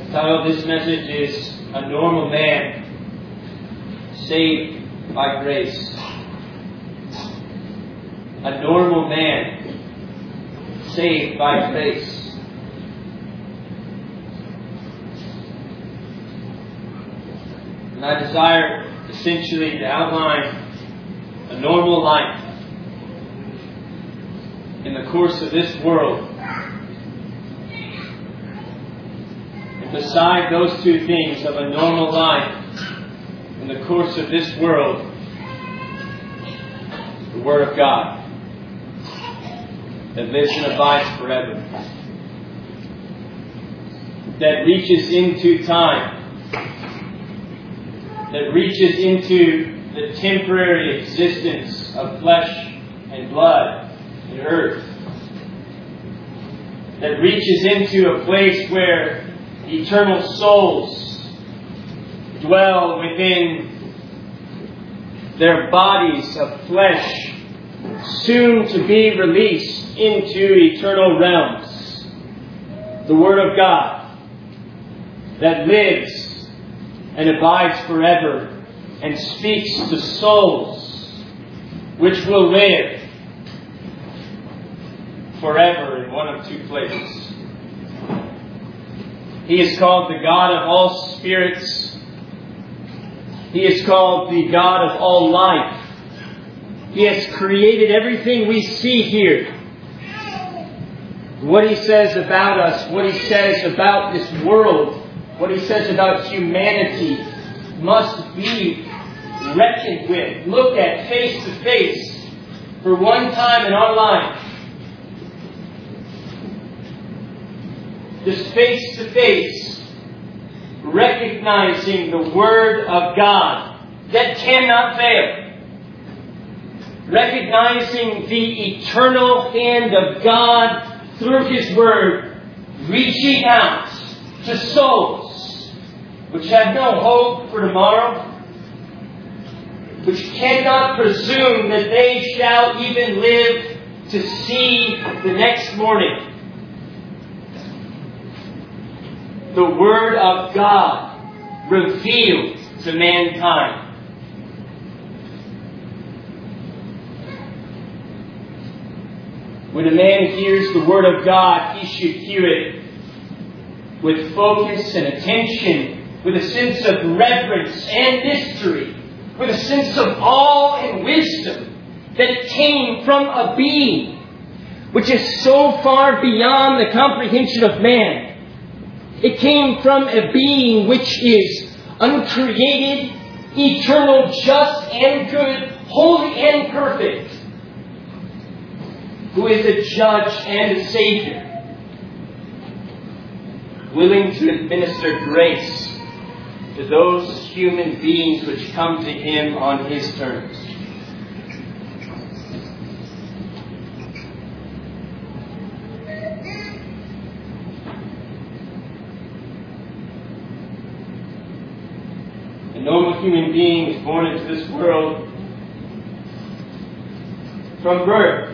The title of this message is A Normal Man Saved by Grace. A normal man saved by grace. And I desire essentially to outline a normal life in the course of this world. And beside those two things of a normal life in the course of this world, the Word of God that lives and abides forever, that reaches into time, that reaches into the temporary existence of flesh and blood and earth, that reaches into a place where eternal souls dwell within their bodies of flesh, soon to be released into eternal realms. The Word of God that lives and abides forever and speaks to souls which will live forever in one of two places. He is called the God of all spirits. He is called the God of all life. He has created everything we see here. What He says about us, what He says about this world, what He says about humanity must be reckoned with, looked at face to face for one time in our life. Just face to face, recognizing the Word of God that cannot fail. Recognizing the eternal hand of God through His Word, reaching out to souls which have no hope for tomorrow, which cannot presume that they shall even live to see the next morning. The Word of God revealed to mankind. When a man hears the Word of God, he should hear it with focus and attention, with a sense of reverence and mystery, with a sense of awe and wisdom that it came from a being which is so far beyond the comprehension of man. It came from a being which is uncreated, eternal, just and good, holy and perfect, who is a judge and a Savior, willing to administer grace to those human beings which come to Him on His terms. A normal human being is born into this world from birth.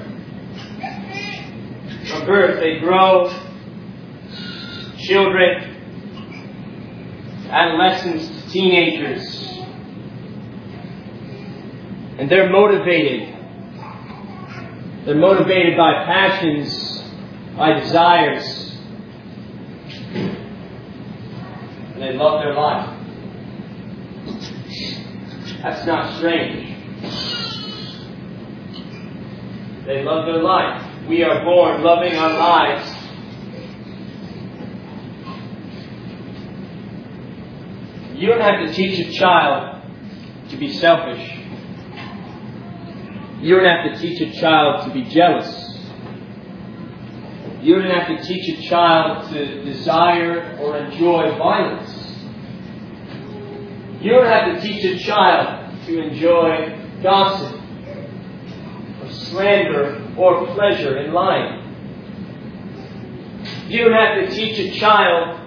From birth, they grow, children, adolescents, teenagers, and they're motivated. They're motivated by passions, by desires, and they love their life. That's not strange. They love their life. We are born loving our lives. You don't have to teach a child to be selfish. You don't have to teach a child to be jealous. You don't have to teach a child to desire or enjoy violence. You don't have to teach a child to enjoy gossip or slander or pleasure in lying. You don't have to teach a child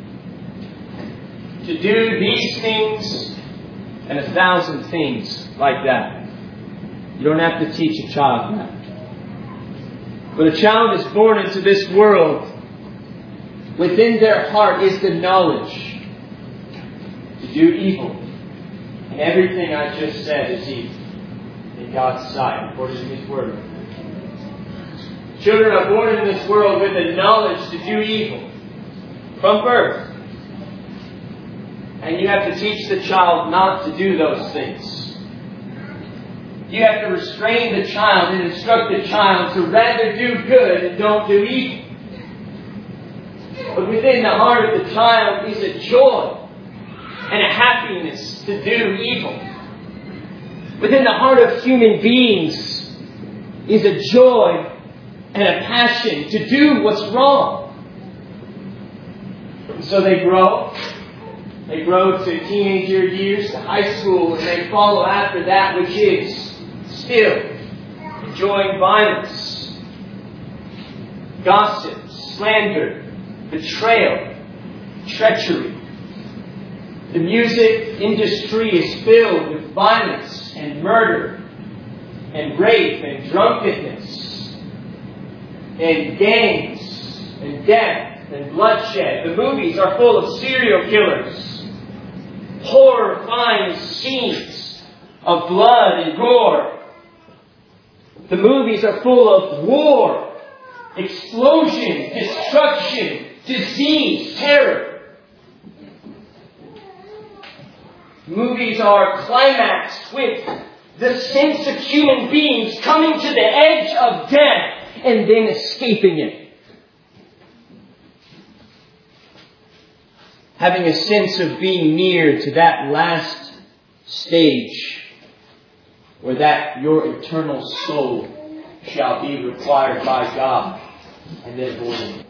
to do these things and 1,000 things like that. You don't have to teach a child that. When a child is born into this world, Within their heart is the knowledge to do evil. And everything I just said is evil in God's sight, according to His Word. Children are born into this world with the knowledge to do evil from birth. And you have to teach the child not to do those things. You have to restrain the child and instruct the child to rather do good and don't do evil. But within the heart of the child is a joy and a happiness to do evil. Within the heart of human beings is a joy and a passion to do what's wrong. And so they grow. They grow to teenager years, to high school, and they follow after that which is still enjoying violence, gossip, slander, betrayal, treachery. The music industry is filled with violence and murder and rape and drunkenness and gangs and death and bloodshed. The movies are full of serial killers, horrifying scenes of blood and gore. The movies are full of war, explosion, destruction, disease, terror. Movies are climaxed with the sense of human beings coming to the edge of death and then escaping it. Having a sense of being near to that last stage where that your eternal soul shall be required by God and then born.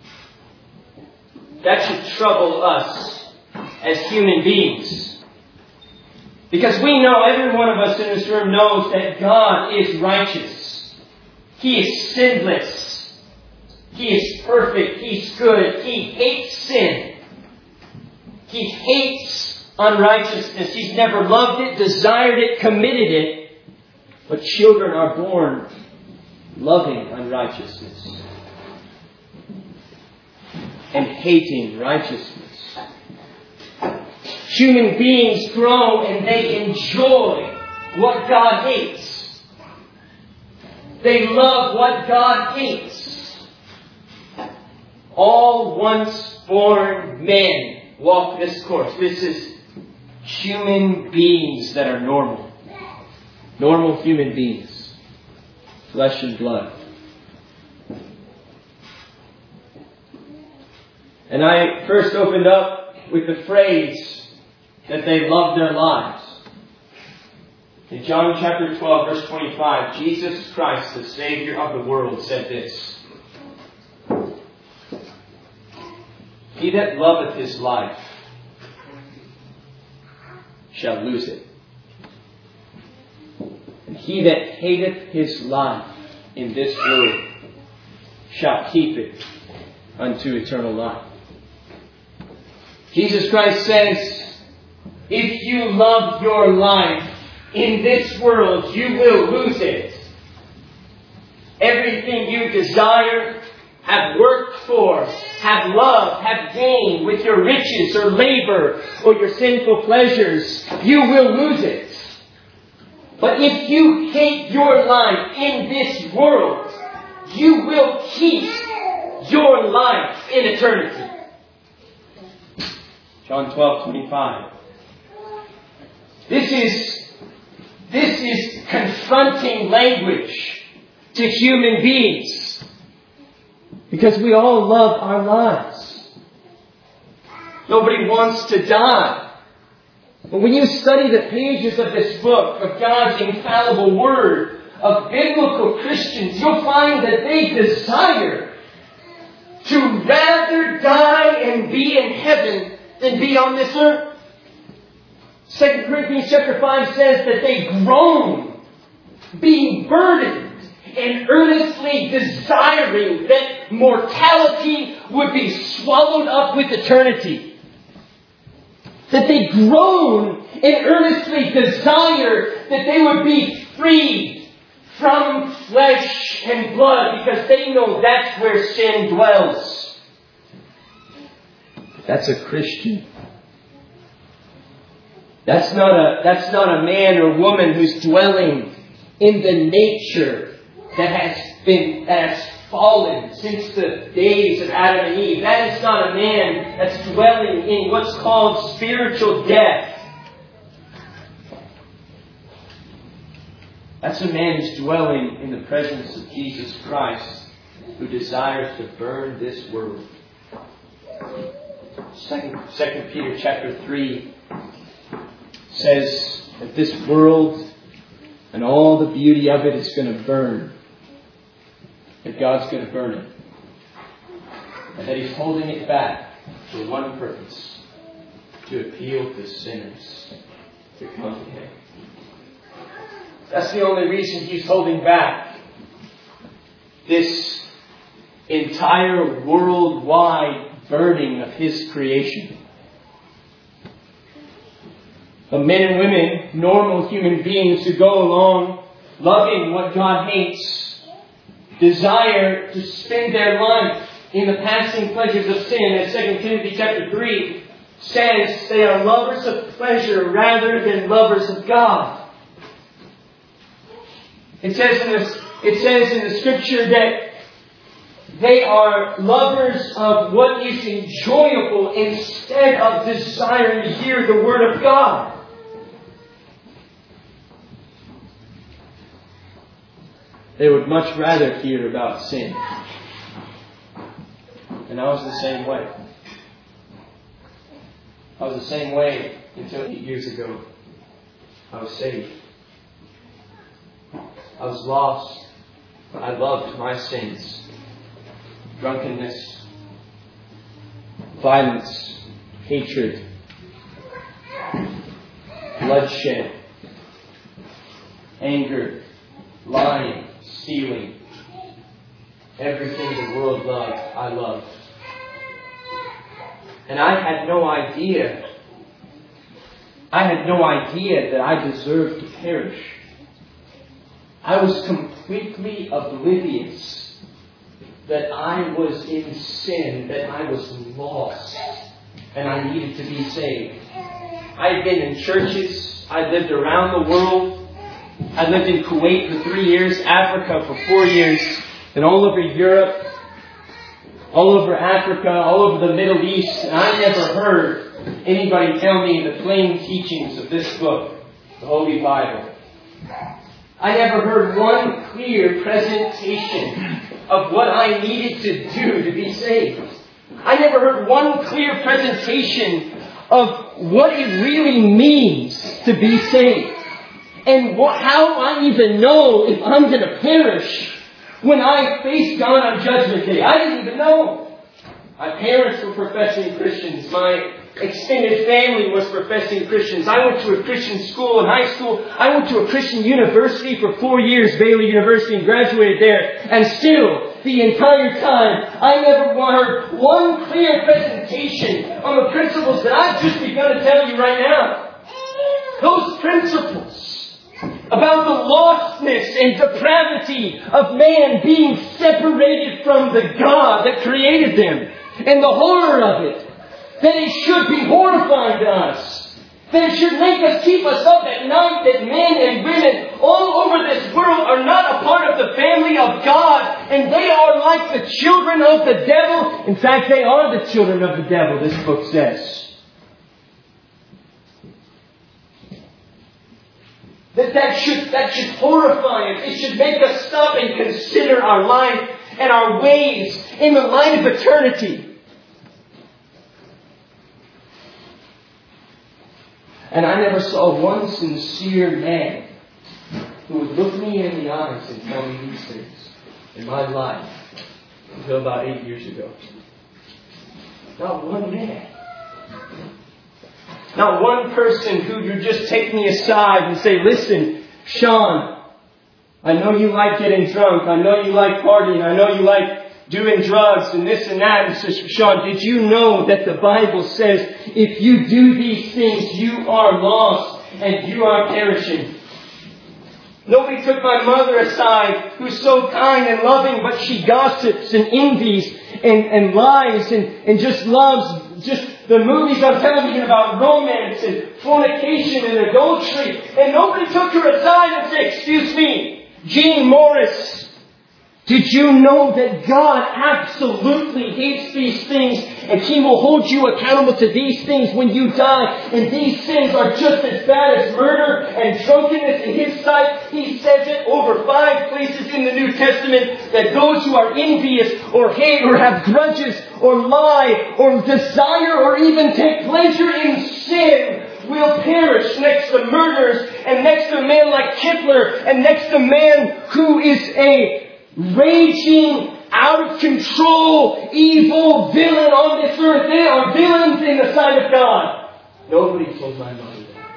That should trouble us as human beings. Because we know, every one of us in this room knows that God is righteous. He is sinless. He is perfect. He's good. He hates sin. He hates unrighteousness. He's never loved it, desired it, committed it. But children are born loving unrighteousness and hating righteousness. Human beings grow and they enjoy what God hates. They love what God hates. All once born men walk this course. This is human beings that are normal. Normal human beings. Flesh and blood. And I first opened up with the phrase that they love their lives. In John chapter 12, verse 25, Jesus Christ, the Savior of the world, said this: He that loveth his life shall lose it. And he that hateth his life in this world shall keep it unto eternal life. Jesus Christ says, if you love your life in this world, you will lose it. Everything you desire, have worked for, have loved, have gained with your riches or labor or your sinful pleasures, you will lose it. But if you hate your life in this world, you will keep your life in eternity. John 12:25. This is confronting language to human beings. Because we all love our lives. Nobody wants to die. But when you study the pages of this book, of God's infallible Word, of biblical Christians, you'll find that they desire to rather die and be in heaven than be on this earth. 2 Corinthians chapter 5 says that they groan, being burdened, and earnestly desiring that mortality would be swallowed up with eternity. That they groan and earnestly desire that they would be freed from flesh and blood, because they know that's where sin dwells. That's a Christian. That's not a man or woman who's dwelling in the nature that has fallen since the days of Adam and Eve. That is not a man that's dwelling in what's called spiritual death. That's a man who's dwelling in the presence of Jesus Christ, who desires to burn this world. 2 Peter chapter 3 says that this world and all the beauty of it is going to burn. That God's going to burn it. And that He's holding it back for one purpose: to appeal to sinners to come to Him. That's the only reason He's holding back this entire worldwide burning of His creation. Of men and women, normal human beings who go along loving what God hates, desire to spend their life in the passing pleasures of sin. As 2 Timothy chapter 3 says, they are lovers of pleasure rather than lovers of God. It says in the Scripture that they are lovers of what is enjoyable instead of desiring to hear the Word of God. They would much rather hear about sin. And I was the same way. I was the same way until 8 years ago. I was saved. I was lost, but I loved my sins. Drunkenness, violence, hatred, bloodshed, anger, lying, stealing. Everything the world loved, I loved. And I had no idea that I deserved to perish. I was completely oblivious that I was in sin, that I was lost, and I needed to be saved. I had been in churches. I lived around the world. I lived in Kuwait for 3 years, Africa for 4 years, and all over Europe, all over Africa, all over the Middle East. And I never heard anybody tell me the plain teachings of this book, the Holy Bible. I never heard one clear presentation of what I needed to do to be saved. I never heard one clear presentation of what it really means to be saved. And how I even know if I'm going to perish when I face God on Judgment Day. I didn't even know. My parents were professing Christians. My extended family was professing Christians. I went to a Christian school in high school. I went to a Christian university for 4 years, Baylor University, and graduated there. And still, the entire time, I never heard one clear presentation on the principles that I've just begun to tell you right now. Those principles about the lostness and depravity of man being separated from the God that created them, and the horror of it. That it should be horrifying to us. That it should keep us up at night, that men and women all over this world are not a part of the family of God, and they are like the children of the devil. In fact, they are the children of the devil, this book says. That should horrify us. It should make us stop and consider our life and our ways in the light of eternity. And I never saw one sincere man who would look me in the eyes and tell me these things in my life until about 8 years ago. Not one man. Not one person who would just take me aside and say, listen, Sean, I know you like getting drunk. I know you like partying. I know you like doing drugs and this and that. And says, Sean, did you know that the Bible says if you do these things, you are lost and you are perishing? Nobody took my mother aside, who's so kind and loving, but she gossips and envies and lies and just loves just the movies on television about romance and fornication and adultery. And nobody took her aside and said, excuse me, Jean Morris, did you know that God absolutely hates these things and He will hold you accountable to these things when you die? And these sins are just as bad as murder and drunkenness in His sight. He says it over 5 places in the New Testament that those who are envious or hate or have grudges or lie or desire or even take pleasure in sin will perish next to murderers and next to a man like Hitler and next to a man who is a raging, out of control, evil villain on this earth. They are villains in the sight of God. Nobody told my mother that.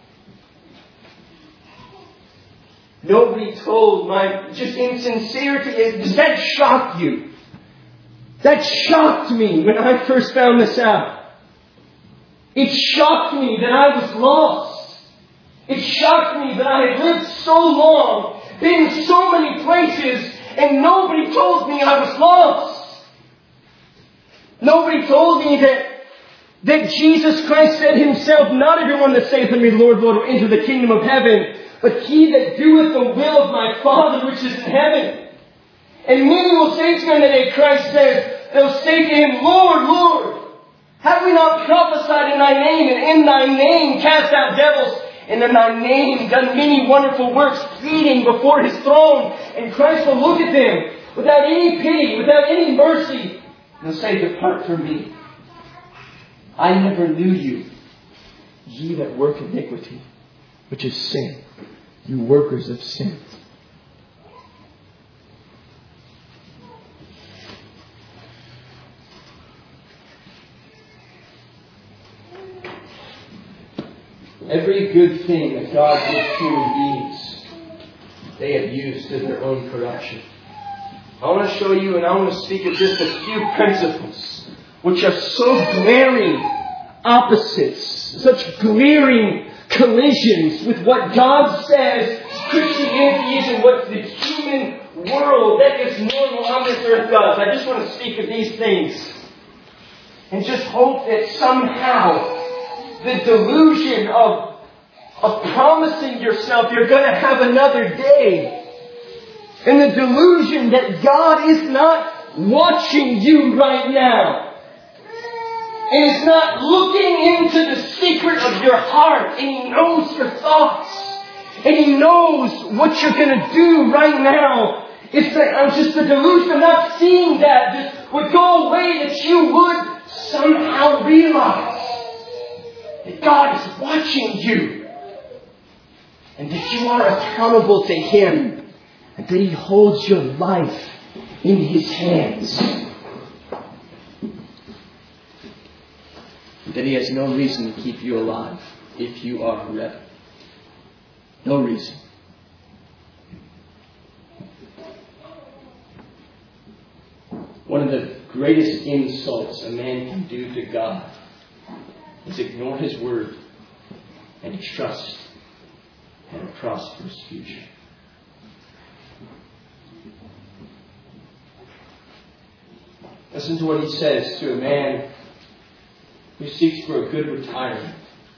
Nobody told my just insincerity. Does that shock you? That shocked me when I first found this out. It shocked me that I was lost. It shocked me that I had lived so long, been in so many places, and nobody told me I was lost. Nobody told me that Jesus Christ said Himself, not everyone that saith unto me, Lord, Lord, will enter the kingdom of heaven, but he that doeth the will of my Father which is in heaven. And many will say to Him that Christ says, they'll say to Him, Lord, Lord, have we not prophesied in Thy name, and in Thy name cast out devils, and in Thy name done many wonderful works, pleading before His throne? And Christ will look at them without any pity, without any mercy, and He'll say, depart from me. I never knew you, ye that work iniquity, which is sin, you workers of sin. Every good thing that God gives human beings, they have used to their own corruption. I want to show you, and I want to speak of just a few principles which are so glaring opposites, such glaring collisions with what God says Christianity is and what the human world that is normal on this earth does. I just want to speak of these things and just hope that somehow the delusion of promising yourself you're going to have another day, and the delusion that God is not watching you right now, and is not looking into the secret of your heart, and He knows your thoughts, and He knows what you're going to do right now. It's just the delusion of not seeing that just would go away, that you would somehow realize that God is watching you, and that you are accountable to Him, and that He holds your life in His hands, and that He has no reason to keep you alive if you are a rebel. No reason. One of the greatest insults a man can do to God is ignore His word and trust in a prosperous future. Listen to what He says to a man who seeks for a good retirement.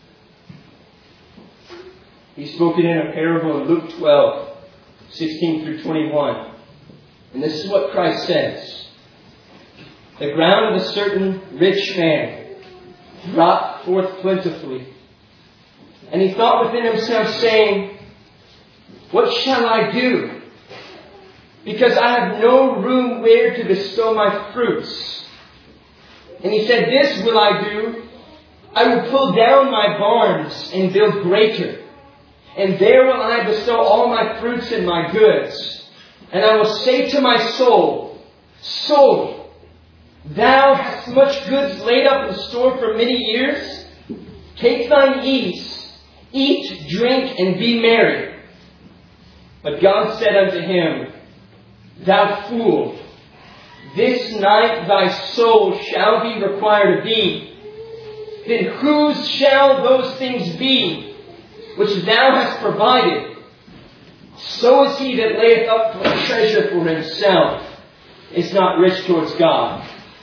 He's spoken in a parable in Luke 12, 16 through 21. And this is what Christ says. The ground of a certain rich man brought forth plentifully. And he thought within himself, saying, what shall I do? Because I have no room where to bestow my fruits. And he said, this will I do. I will pull down my barns and build greater. And there will I bestow all my fruits and my goods. And I will say to my soul, soul, thou hast much goods laid up in store for many years. Take thine ease, eat, drink, and be merry. But God said unto him, thou fool, this night thy soul shall be required of thee. Then whose shall those things be which thou hast provided? So is he that layeth up treasure for himself is not rich towards God.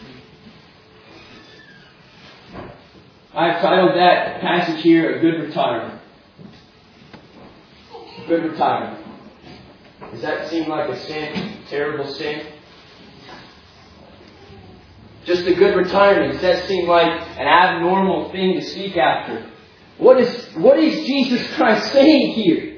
I've titled that passage here, A Good Retirement. Good retirement. Does that seem like a sin? Terrible sin? Just a good retirement. Does that seem like an abnormal thing to seek after? What is Jesus Christ saying here?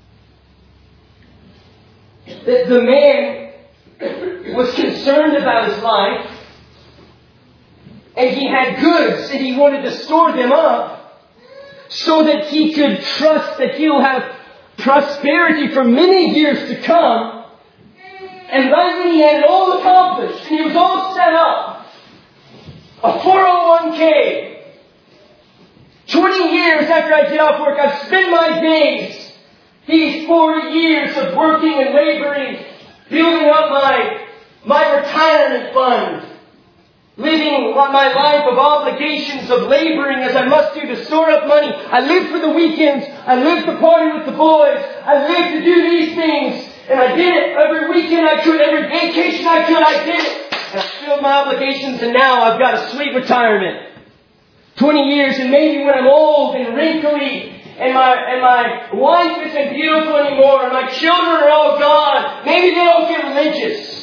That the man was concerned about his life, and he had goods, and he wanted to store them up so that he could trust that he'll have prosperity for many years to come. And right when he had it all accomplished, and he was all set up, a 401k, 20 years after I get off work, I've spent my days, these 40 years of working and laboring, building up my retirement fund, living my life of obligations of laboring as I must do to store up money. I live for the weekends. I live to party with the boys. I live to do these things. And I did it every weekend I could, every vacation I could, I did it. And I filled my obligations, and now I've got a sweet retirement. 20 years, and maybe when I'm old and wrinkly, and my wife isn't beautiful anymore, and my children are all gone, maybe they don't get religious.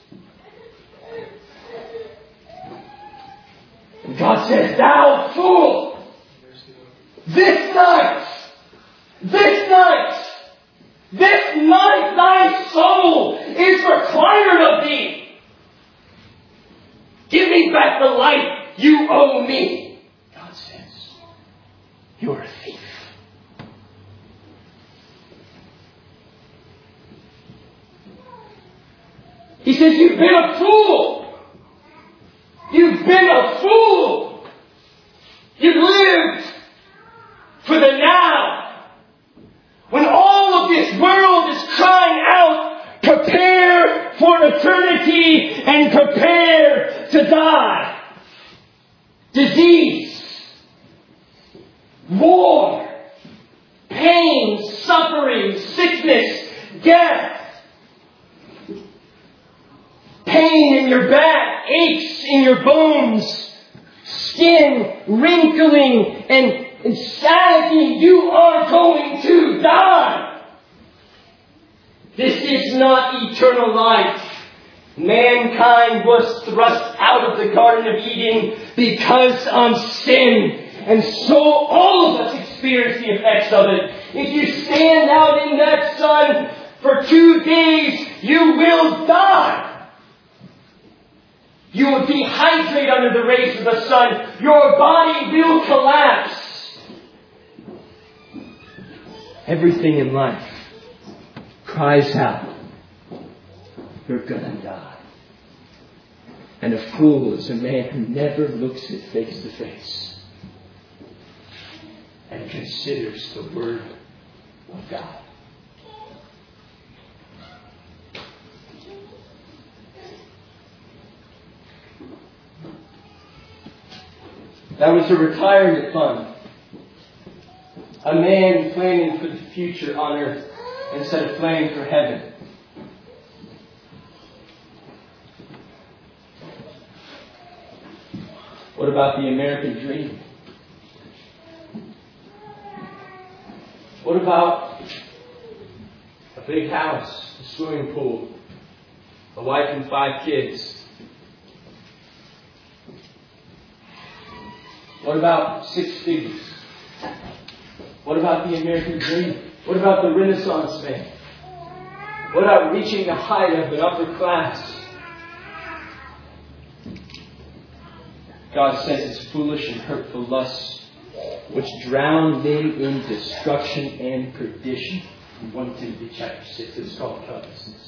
And God says, "Thou fool! This night, thy soul is required of thee. Give me back the life you owe me." God says, "You're a thief." He says, "You've been a fool. You've been a fool. You've lived for the now. When all of this world is crying out, prepare for eternity and prepare to die. Disease, war, pain, suffering, sickness, death. Pain in your back, aches in your bones, skin wrinkling and sagging. You are going to die. This is not eternal life. Mankind was thrust out of the Garden of Eden because of sin. And so all of us experience the effects of it. If you stand out in that sun for 2 days, you will die. You will dehydrate under the rays of the sun. Your body will collapse. Everything in life cries out, "You're gonna die." And a fool is a man who never looks it face to face and considers the Word of God. That was a retirement fund. A man planning for the future on earth instead of planning for heaven. What about the American dream? What about a big house, a swimming pool, a wife and 5 kids? What about 6 figures? What about the American dream? What about the Renaissance man? What about reaching the height of an upper class? God says it's foolish and hurtful lusts which drown men in destruction and perdition. In 1 Timothy chapter 6, it's called covetousness.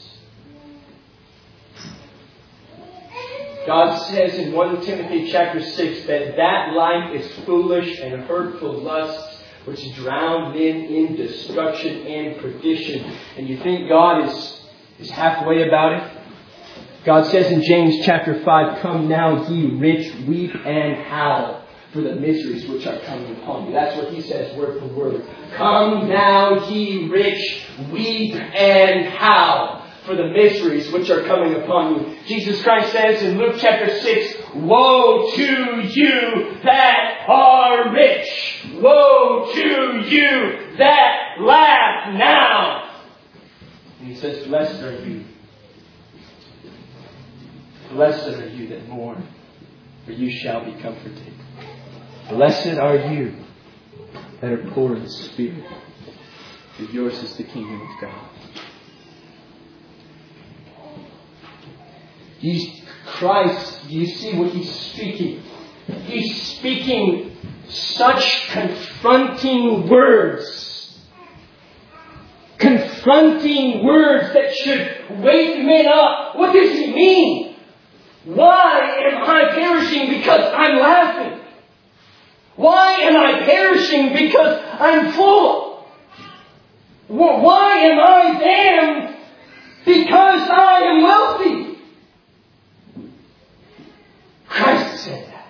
God says in 1 Timothy chapter 6 that life is foolish and hurtful lusts which drown men in destruction and perdition. And you think God is halfway about it? God says in James chapter 5, "Come now, ye rich, weep and howl for the miseries which are coming upon you. That's what he says word for word. Come now, ye rich, weep and howl for the miseries which are coming upon you. Jesus Christ says in Luke chapter 6, woe to you that are rich! Woe to you that laugh now! And he says, blessed are you. Blessed are you that mourn, for you shall be comforted. Blessed are you that are poor in spirit, for yours is the kingdom of God. Christ, do you see what he's speaking? He's speaking such confronting words. Confronting words that should wake men up. What does he mean? Why am I perishing because I'm laughing? Why am I perishing because I'm full? Why am I damned because I am wealthy? Christ said that.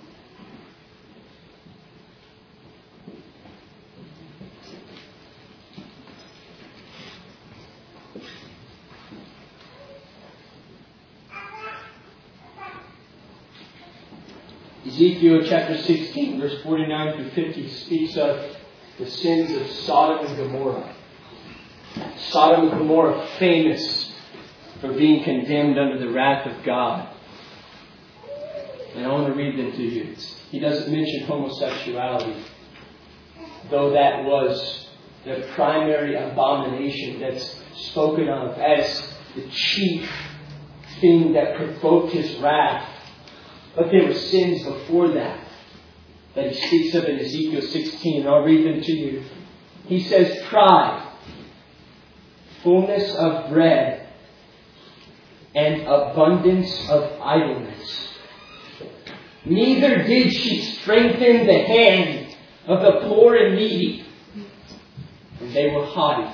Ezekiel chapter 16, verse 49 through 50 speaks of the sins of Sodom and Gomorrah. Sodom and Gomorrah famous for being condemned under the wrath of God. And I want to read them to you. He doesn't mention homosexuality, though that was the primary abomination that's spoken of as the chief thing that provoked his wrath. But there were sins before that he speaks of in Ezekiel 16, and I'll read them to you. He says, pride, fullness of bread, and abundance of idleness. Neither did she strengthen the hand of the poor and needy, and they were haughty.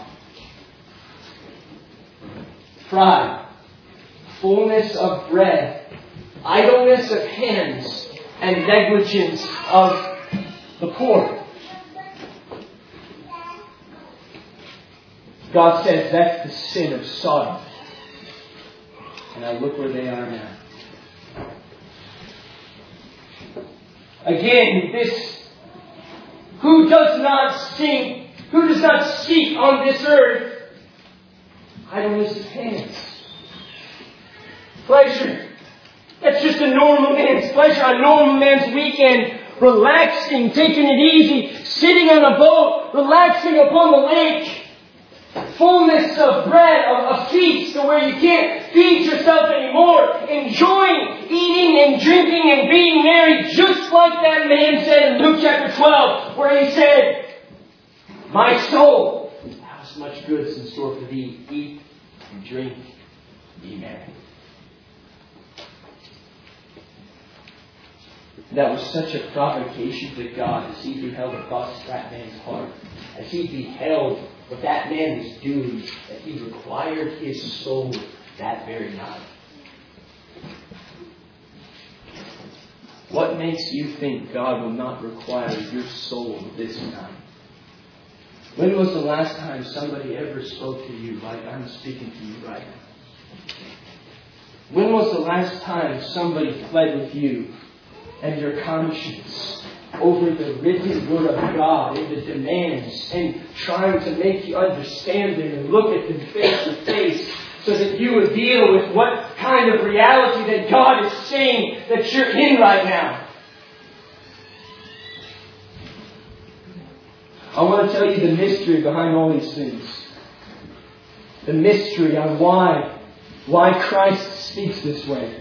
Pride, fullness of bread, idleness of hands, and negligence of the poor. God says that's the sin of Sodom. And I look where they are now. Again, who does not seek on this earth idleness of hands? Pleasure. That's just a normal man's pleasure, a normal man's weekend. Relaxing, taking it easy, sitting on a boat, relaxing upon the lake. Fullness of bread, a feast to where you can't feed yourself anymore. Enjoying, eating and drinking and being merry, just like that man said in Luke chapter 12, where he said, my soul, thou hast much goods in store for thee. Eat and drink, be merry. That was such a provocation to God as he beheld across that man's heart. As he beheld what that man was doing, that he required his soul that very night. What makes you think God will not require your soul this night? When was the last time somebody ever spoke to you like I'm speaking to you right now? When was the last time somebody pled with you and your conscience over the written word of God and the demands and trying to make you understand them and look at them face to face so that you would deal with what kind of reality that God is saying that you're in right now? I want to tell you the mystery behind all these things. The mystery on why Christ speaks this way.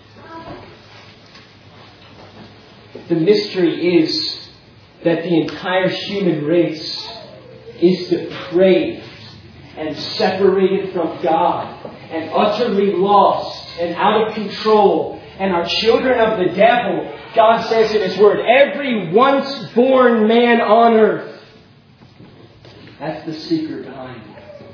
The mystery is that the entire human race is depraved and separated from God and utterly lost and out of control and are children of the devil. God says in His Word, every once born man on earth. That's the secret behind it.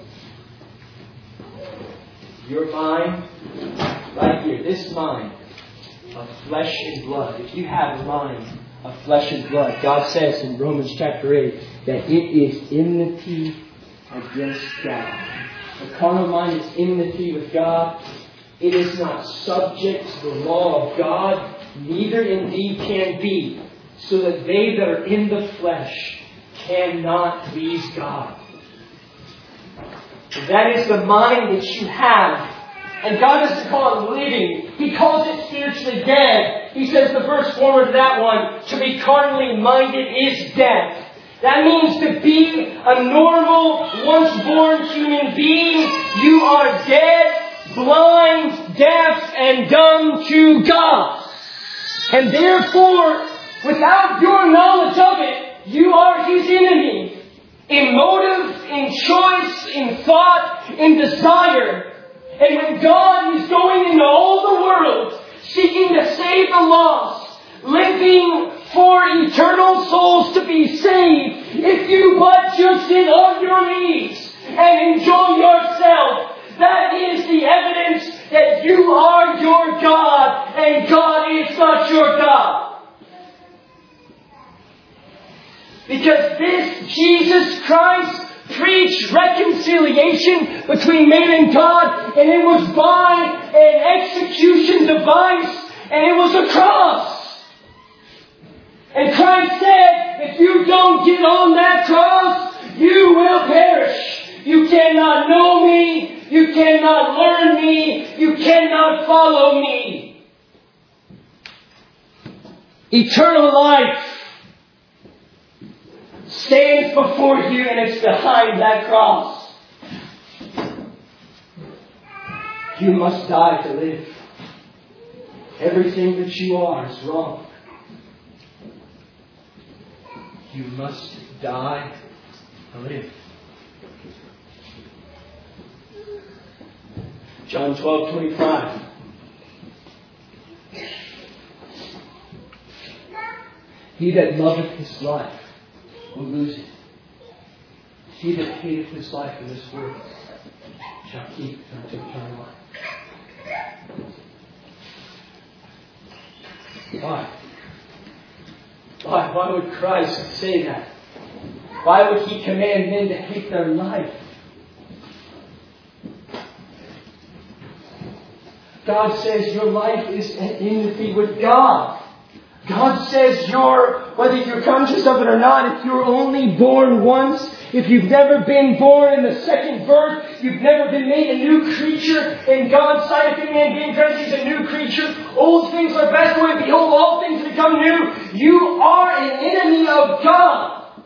Your mind, right here, this mind of flesh and blood, if you have a mind of flesh and blood. God says in Romans chapter 8 that it is enmity against God. The carnal mind is enmity with God. It is not subject to the law of God, neither indeed can be, so that they that are in the flesh cannot please God. That is the mind that you have. And God doesn't call it living. He calls it spiritually dead. He says the verse forward to that one, to be carnally minded is death. That means to be a normal, once-born human being, you are dead, blind, deaf, and dumb to God. And therefore, without your knowledge of it, you are His enemy. In motive, in choice, in thought, in desire. And when God is going into all the world, seeking to save the lost, living for eternal souls to be saved, if you but just sit on your knees and enjoy yourself, that is the evidence that you are your God and God is not your God. Because this Jesus Christ preached reconciliation between man and God, and it was by an execution device, and it was a cross. And Christ said, if you don't get on that cross, you will perish. You cannot know me. You cannot learn me. You cannot follow me. Eternal life stands before you, and it's behind that cross. You must die to live. Everything that you are is wrong. You must die to live. John 12:25. He that loveth his life will lose it. He that hateth his life in this world shall keep it unto eternal life. Why? Why would Christ say that? Why would He command men to hate their life? God says your life is an enmity with God. God says whether you're conscious of it or not, if you're only born once, if you've never been born in the second birth, you've never been made a new creature in God's sight. If any man be in Christ, he's a new creature. Old things are passed away. Behold, all things have become new. You are an enemy of God.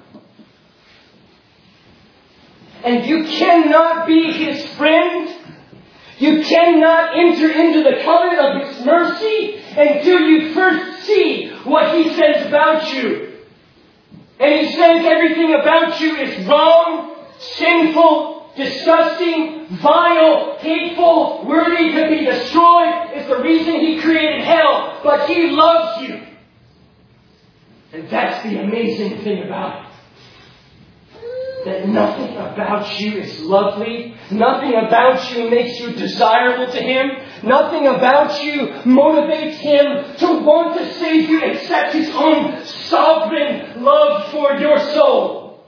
And you cannot be His friend. You cannot enter into the covenant of His mercy until you first see what He says about you. And He says everything about you is wrong, sinful, disgusting, vile, hateful, worthy to be destroyed. It's the reason He created hell. But He loves you. And that's the amazing thing about it. That nothing about you is lovely. Nothing about you makes you desirable to Him. Nothing about you motivates Him to want to save you except His own sovereign love for your soul.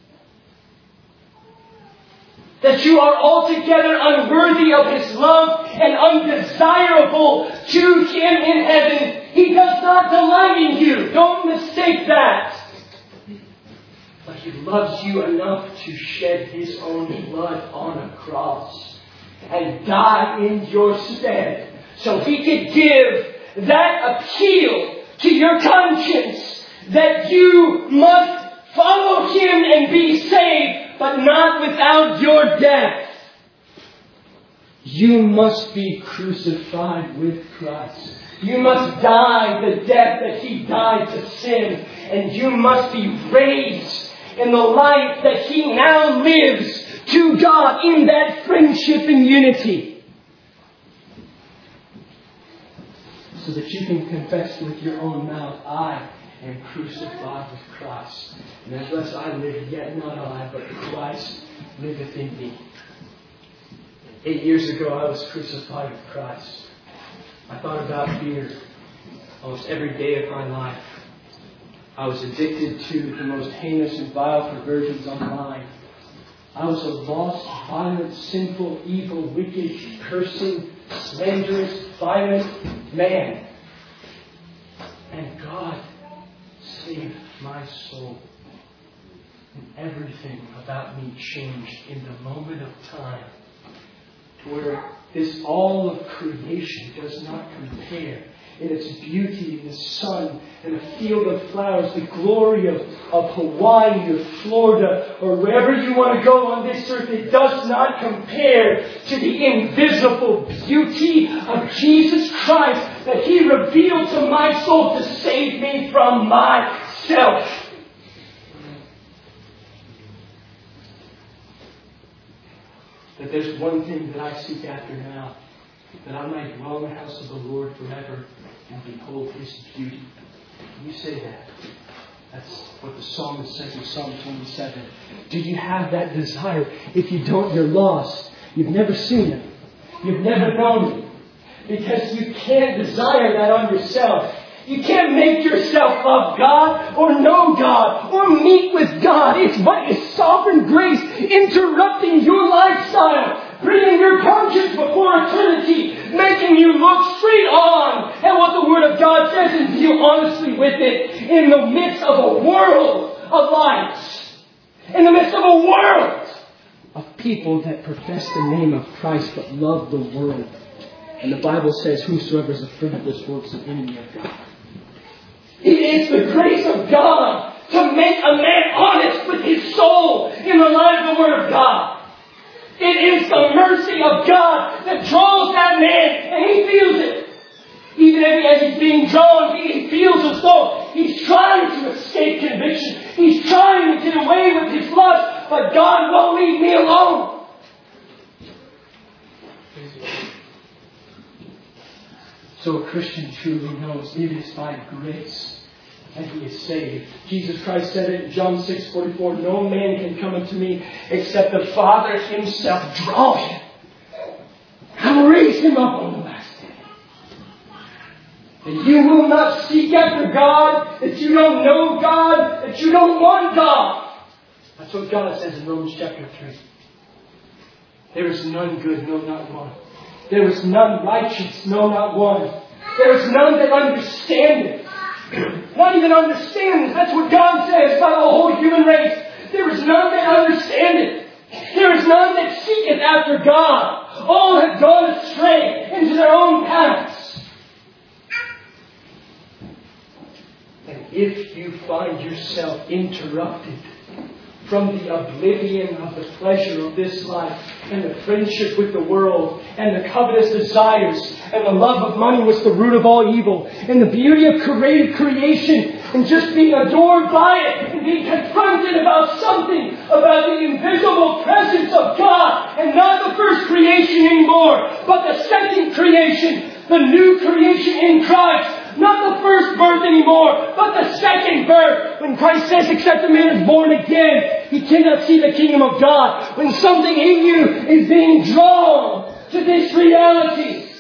That you are altogether unworthy of His love and undesirable to Him in heaven. He does not delight in you. Don't mistake that. But He loves you enough to shed His own blood on a cross and die in your stead, so He could give that appeal to your conscience that you must follow Him and be saved, but not without your death. You must be crucified with Christ. You must die the death that He died to sin, and you must be raised in the life that He now lives to God in that friendship and unity. So that you can confess with your own mouth, I am crucified with Christ. And unless I live, yet not I, but Christ liveth in me. 8 years ago, I was crucified with Christ. I thought about fear almost every day of my life. I was addicted to the most heinous and vile perversions online. I was a lost, violent, sinful, evil, wicked, cursing, slanderous, violent man. And God saved my soul. And everything about me changed in the moment of time, to where this all of creation does not compare in its beauty, in the sun, and the field of flowers, the glory of Hawaii or Florida or wherever you want to go on this earth. It does not compare to the invisible beauty of Jesus Christ that He revealed to my soul to save me from myself. That there's one thing that I seek after now, that I might dwell in the house of the Lord forever and behold His beauty. You say that. That's what the psalmist says in Psalm 27. Do you have that desire? If you don't, you're lost. You've never seen Him. You've never known Him. Because you can't desire that on yourself. You can't make yourself love God or know God or meet with God. It's but His sovereign grace interrupting your lifestyle, bringing your conscience before eternity, making you look straight on at what the Word of God says and deal honestly with it in the midst of a world of lights, in the midst of a world of people that profess the name of Christ but love the world. And the Bible says, whosoever is a friend of this world is an enemy of God. It is the grace of God to make a man honest with his soul in the light of the Word of God. It is the mercy of God that draws that man, and he feels it. Even as he's being drawn, he feels as though he's trying to escape conviction. He's trying to get away with his lust, but God won't leave me alone. So a Christian truly knows it is by grace that he is saved. Jesus Christ said it in John 6:44, no man can come unto me except the Father Himself draw him. I will raise him up on the last day. And you will not seek after God, that you don't know God, that you don't want God. That's what God says in Romans chapter 3. There is none good, no, not one. There is none righteous, no, not one. There is none that understandeth. Not even understandeth. That's what God says about the whole human race. There is none that understandeth. There is none that seeketh after God. All have gone astray into their own paths. And if you find yourself interrupted from the oblivion of the pleasure of this life and the friendship with the world and the covetous desires and the love of money was the root of all evil and the beauty of creation and just being adored by it and being confronted about something about the invisible presence of God and not the first creation anymore, but the second creation, the new creation in Christ. Not the first birth anymore, but the second birth. When Christ says, except a man is born again, he cannot see the kingdom of God. When something in you is being drawn to this reality,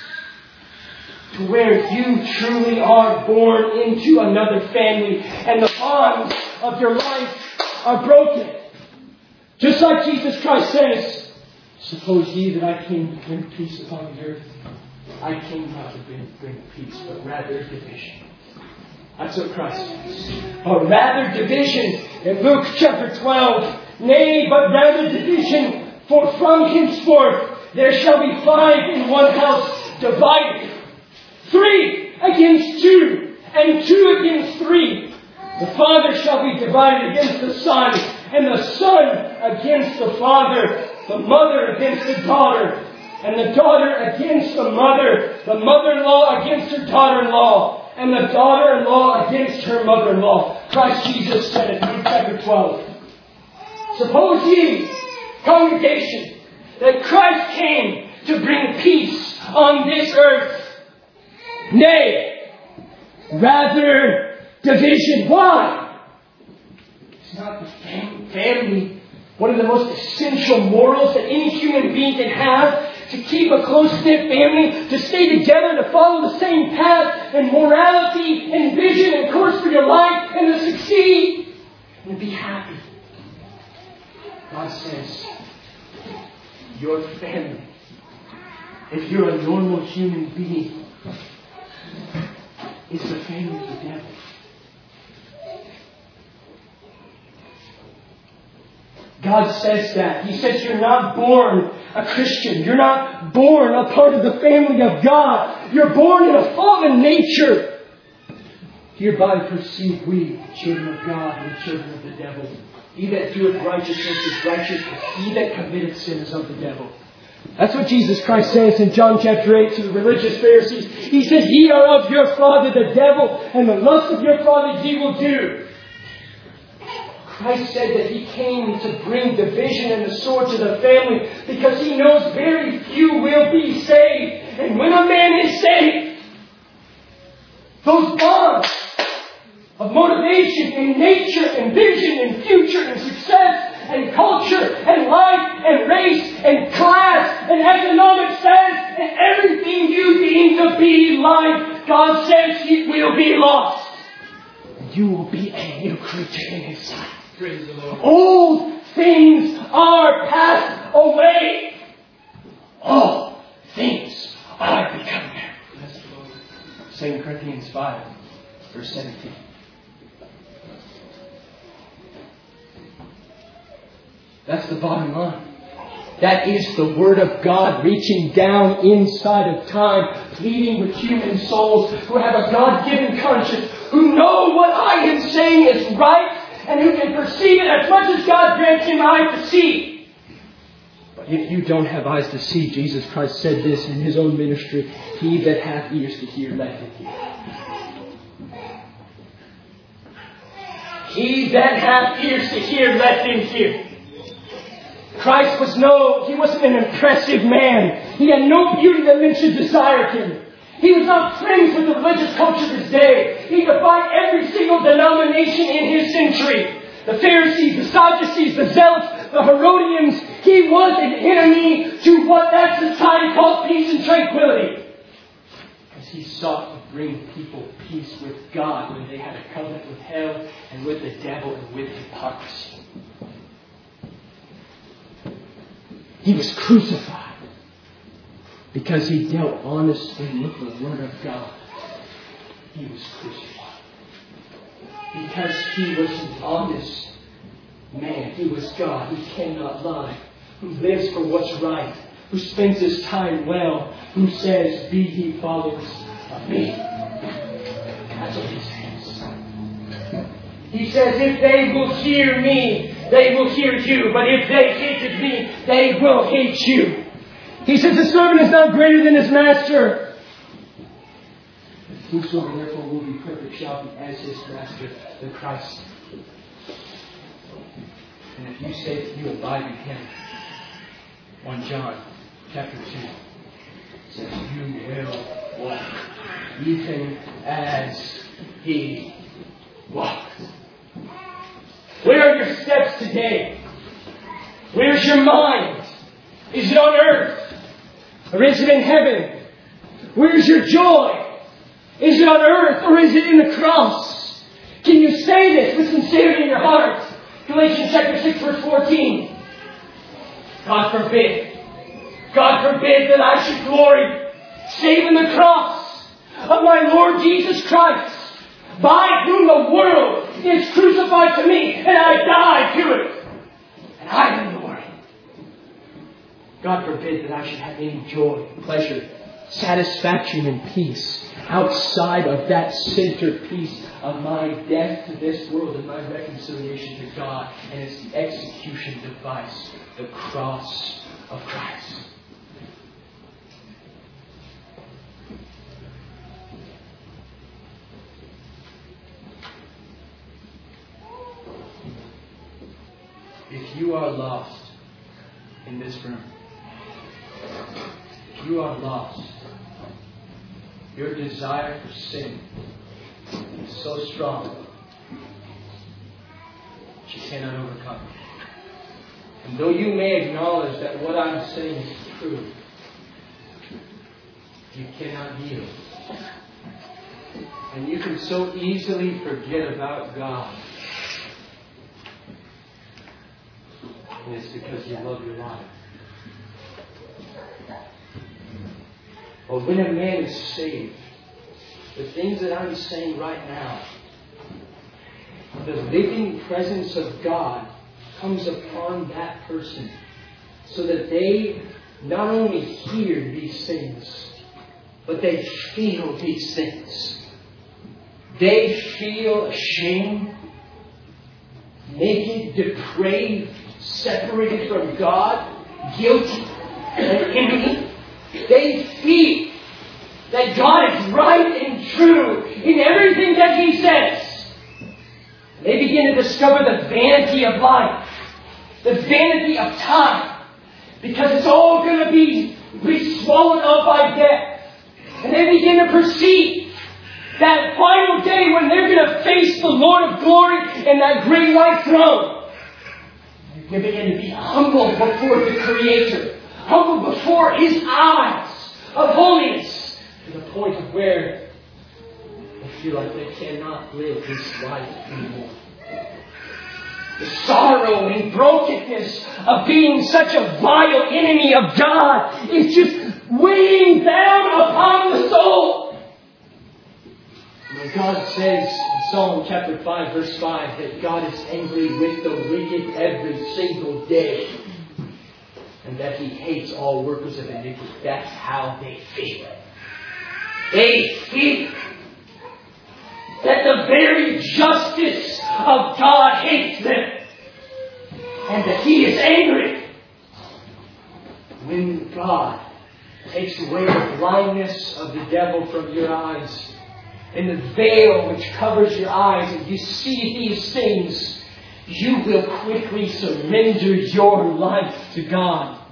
to where you truly are born into another family, and the bonds of your life are broken. Just like Jesus Christ says, suppose ye that I came to bring peace upon the earth. I came not to bring peace, but rather division. That's what Christ says. Or rather division. In Luke chapter 12, nay, but rather division. For from henceforth there shall be 5 in one house divided. 3 against 2, and 2 against 3. The father shall be divided against the son, and the son against the father, the mother against the daughter, and the daughter against the mother-in-law against her daughter-in-law, and the daughter-in-law against her mother-in-law. Christ Jesus said it in Luke chapter 12. Suppose ye, congregation, that Christ came to bring peace on this earth. Nay, rather division. Why? It's not the family. One of the most essential morals that any human being can have, to keep a close-knit family, to stay together, to follow the same path and morality and vision and course for your life, and the says, your family, if you're a normal human being, is the family of the devil. God says that. He says you're not born a Christian. You're not born a part of the family of God. You're born in a fallen nature. Hereby perceive we, the children of God, and the children of the devil. He that doeth righteousness is righteous, but he that committeth sin is of the devil. That's what Jesus Christ says in John chapter 8 to the religious Pharisees. He says, ye are of your father the devil, and the lust of your father ye will do. Christ said that He came to bring division and the sword to the family because He knows very few will be saved. And when a man is saved, those bonds of motivation and nature and vision and future and success and culture and life and race and class and economic status and everything you deem to be life, God says it will be lost. You will be a new creature in His sight. Praise the Lord. Old things are passed away. All things are become new. 2 Corinthians 5, verse 17. That's the bottom line. That is the Word of God reaching down inside of time, pleading with human souls who have a God-given conscience, who know what I am saying is right, and who can perceive it as much as God grants him eyes to see. But if you don't have eyes to see, Jesus Christ said this in His own ministry, he that hath ears to hear, let him hear. He that hath ears to hear, let him hear. Christ he wasn't an impressive man. He had no beauty that men should desire him. He was not friends with the religious culture of his day. He defied every single denomination in his century. The Pharisees, the Sadducees, the Zealots, the Herodians. He was an enemy to what that society called peace and tranquility. Because he sought to bring people peace with God when they had a covenant with hell and with the devil and with hypocrisy. He was crucified because he dealt honestly with the Word of God. He was crucified because he was an honest man. He was God who cannot lie, who lives for what's right, who spends his time well, who says, be ye followers of me. That's what he says. He says, if they will hear me, they will hear you. But if they hated me, they will hate you. He says, the servant is not greater than his master. Whosoever therefore will be perfect shall be as his master, the Christ. And if you say that you abide in Him, 1 John chapter 2 says, you will walk even as He walked. Where are your steps today? Where's your mind? Is it on earth? Or is it in heaven? Where's your joy? Is it on earth or is it in the cross? Can you say this with sincerity in your heart? Galatians chapter 6 verse 14. God forbid. God forbid that I should glory save in the cross of my Lord Jesus Christ, by whom the world is crucified to me, and I die to it. And I am glory. God forbid that I should have any joy, pleasure, satisfaction, and peace outside of that centerpiece of my death to this world and my reconciliation to God. And it's the execution device, the cross of Christ. If you are lost in this room, if you are lost, your desire for sin is so strong that you cannot overcome it. And though you may acknowledge that what I'm saying is true, you cannot yield. And you can so easily forget about God. and it's because you love your life. But when a man is saved, the things that I'm saying right now, the living presence of God comes upon that person so that they not only hear these things, but they feel these things. They feel ashamed, naked, depraved, separated from God, guilty, and empty. They feel that God is right and true in everything that He says. They begin to discover the vanity of life, the vanity of time, because it's all going to be swallowed up by death. And they begin to perceive that final day when they're going to face the Lord of glory and that great white throne. They begin to be humble before the Creator, humble before His eyes of holiness, to the point of where they feel like they cannot live this life anymore. The sorrow and brokenness of being such a vile enemy of God is just weighing down upon the soul. When God says in Psalm chapter 5, verse 5, that God is angry with the wicked every single day, and that He hates all workers of iniquity, that's how they feel. They feel that the very justice of God hates them, and that He is angry. When God takes away the blindness of the devil from your eyes, and the veil which covers your eyes, and you see these things, you will quickly surrender your life to God.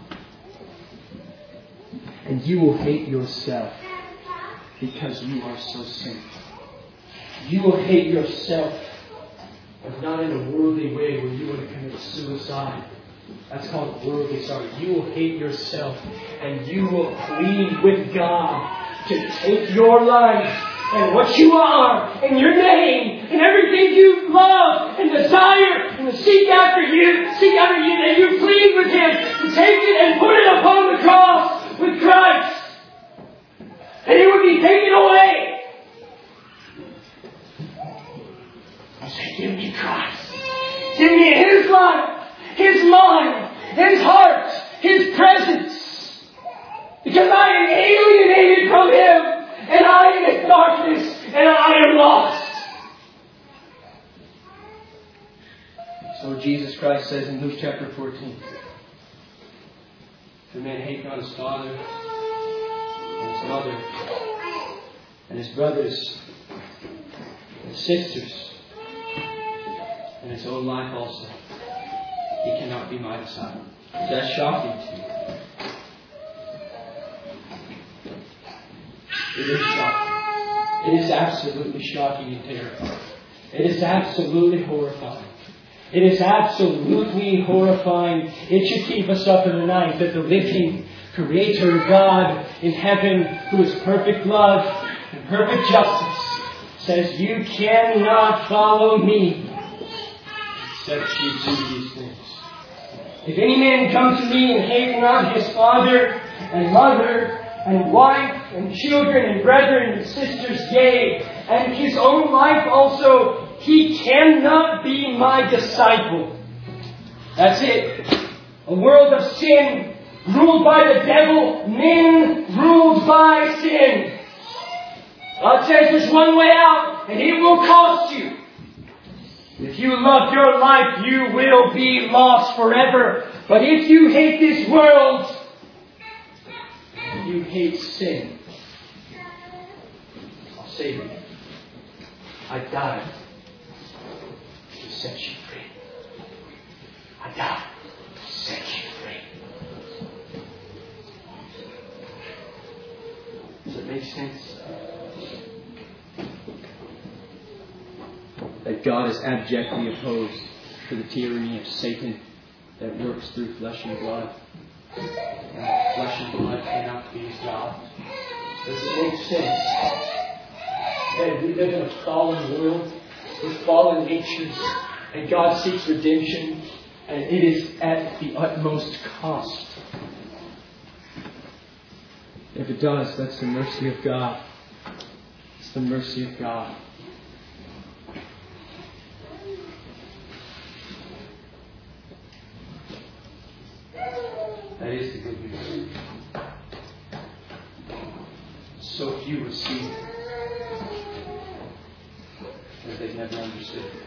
And you will hate yourself because you are so sinful. You will hate yourself, but not in a worldly way where you want to commit suicide. That's called worldly sorrow. You will hate yourself, and you will plead with God to take your life and what you are, and your name, and everything you love and desire, and seek after you, and you plead with Him to take it and put it upon the cross with Christ. And it would be taken away. I say, give me Christ. Give me His life, His mind, His heart, His presence. Because I am alienated from Him. And I am in darkness, and I am lost. So Jesus Christ says in Luke chapter 14, if a man hate not his father, and his mother, and his brothers, and his sisters, and his own life also, he cannot be my disciple. Is that shocking to you? It is shocking. It is absolutely shocking and terrifying. It is absolutely horrifying. It is absolutely horrifying. It should keep us up in the night that the living Creator God in heaven, who is perfect love and perfect justice, says, you cannot follow me except you do these things. If any man come to me and hate not his father and mother and wife and children and brethren and sisters, yea, and his own life also, he cannot be my disciple. That's it. A world of sin, ruled by the devil, men ruled by sin. God says there's one way out, and it will cost you. If you love your life, you will be lost forever. But if you hate this world, you hate sin, I'll save you. I died to set you free. I died to set you free. Does it make sense? That God is abjectly opposed to the tyranny of Satan that works through flesh and blood. And flesh and blood cannot be God. Does it make sense that we live in a fallen world with fallen natures, and God seeks redemption, And it is at the utmost cost. If it does, that's the mercy of God. It's the mercy of God. That is the good news. So few receive it that they've never understood it.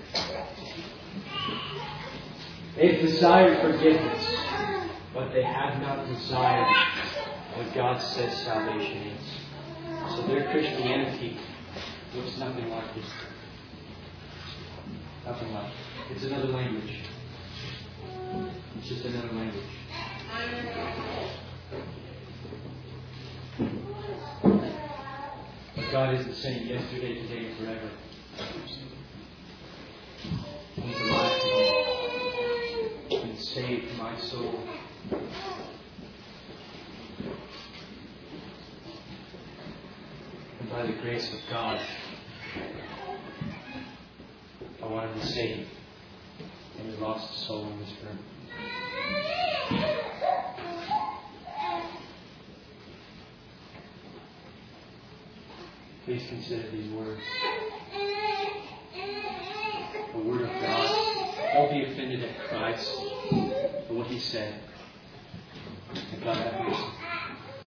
They've desired forgiveness, but they have not desired what God says salvation is. So their Christianity looks nothing like this. Nothing like it. It's another language. It's just another language. But God is the same yesterday, today, and forever. He's alive today and saved my soul. And by the grace of God, I want him to save any lost soul in this room. Please consider these words. The Word of God. Don't be offended at Christ for what He said. And God have mercy.